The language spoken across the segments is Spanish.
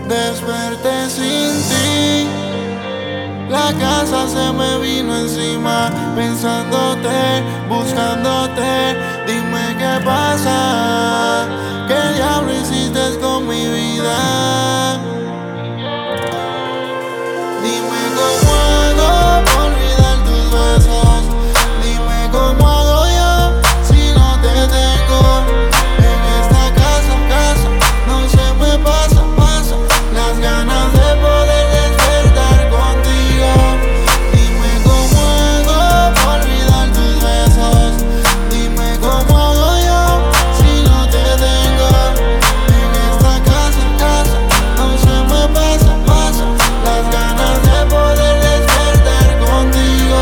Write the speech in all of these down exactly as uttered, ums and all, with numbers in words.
Desperté sin ti, la casa se me vino encima, pensándote, buscándote. Dime qué pasa, qué diablo hiciste con mi vida. Dime cómo hago para olvidar tus besos. Dime cómo hago yo si no te tengo. En esta casa, casa, no se me pasa, pasa las ganas de poder despertar contigo. Dime cómo hago para olvidar tus besos. Dime cómo hago yo si no te tengo. En esta casa, casa, no se me pasa, pasa las ganas de poder despertar contigo.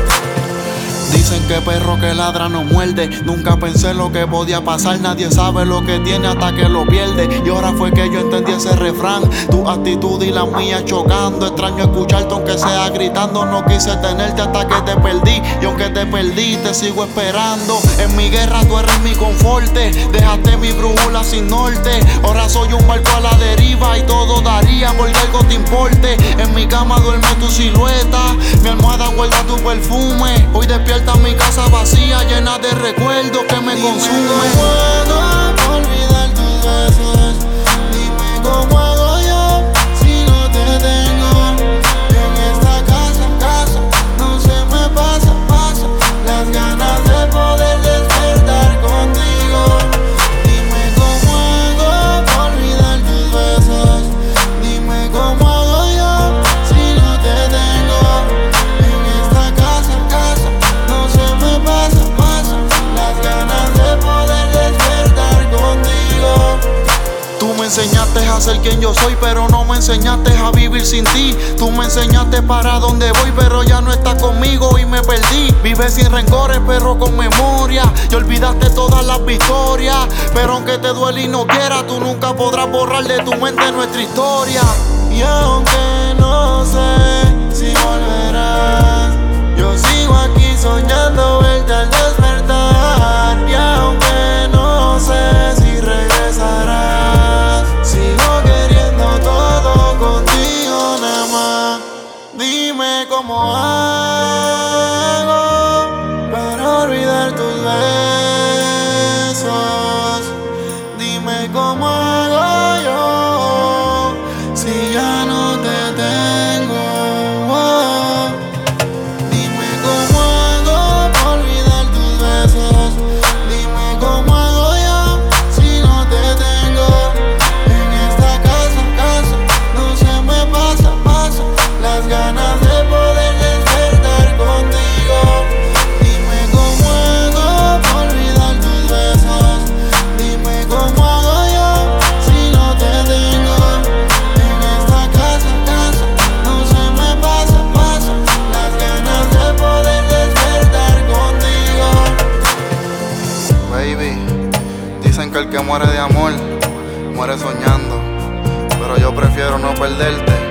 Dicen que perro que ladra no muerde. Nunca pensé lo que podía pasar. Nadie sabe lo que tiene hasta que lo pierde. Y ahora fue que yo entendí ese refrán. Tu actitud y la mía chocando. Extraño escucharte aunque sea gritando. No quise tenerte hasta que te perdí. Y aunque te perdí te sigo esperando. En mi guerra tú eres mi conforte. Dejaste mi brújula sin norte. Ahora soy un barco a la deriva. Y todo daría porque algo te importe. En mi cama duerme tu silueta. Mi almohada guarda tu perfume. Hoy despierta mi casa vacía, llena de recuerdos que me consumen. Dime cómo hago para olvidar tus besos. Dime cómo hago yo si no te tengo. En esta casa, casa, no se me pasa, pasa las ganas de poder despertar contigo. Dime cómo hago para olvidar tus besos. Dime cómo hago yo si no te tengo. En esta casa, casa, no se me pasa, pasa las ganas de poder despertar contigo. Tú me enseñaste a ser quien yo soy, pero no me enseñaste a vivir sin ti. Tú me enseñaste para dónde voy, pero ya no estás conmigo y me perdí. Vives sin rencores, pero con memoria. Y olvidaste todas las victorias. Pero aunque te duele y no quieras, tú nunca podrás borrar de tu mente nuestra historia. Y aunque no sé si volverás, yo sigo aquí soñando verte al despertar. Y aunque no sé si regresarás, sigo queriendo todo contigo nada más. Dime cómo hago para olvidar tus besos. Dime cómo hago yo si ya no te tengo. Dime cómo hago para olvidar tus besos. Dime cómo hago yo si no te tengo. En esta casa, casa, no se me pasa, pasa las ganas de poder despertar contigo. Dime cómo hago para olvidar tus besos. Dime cómo hago yo si no te tengo. En esta casa, casa, no se me pasa, pasa las ganas de poder despertar contigo. Baby, dicen que el que muere de amor muere soñando, pero yo prefiero no perderte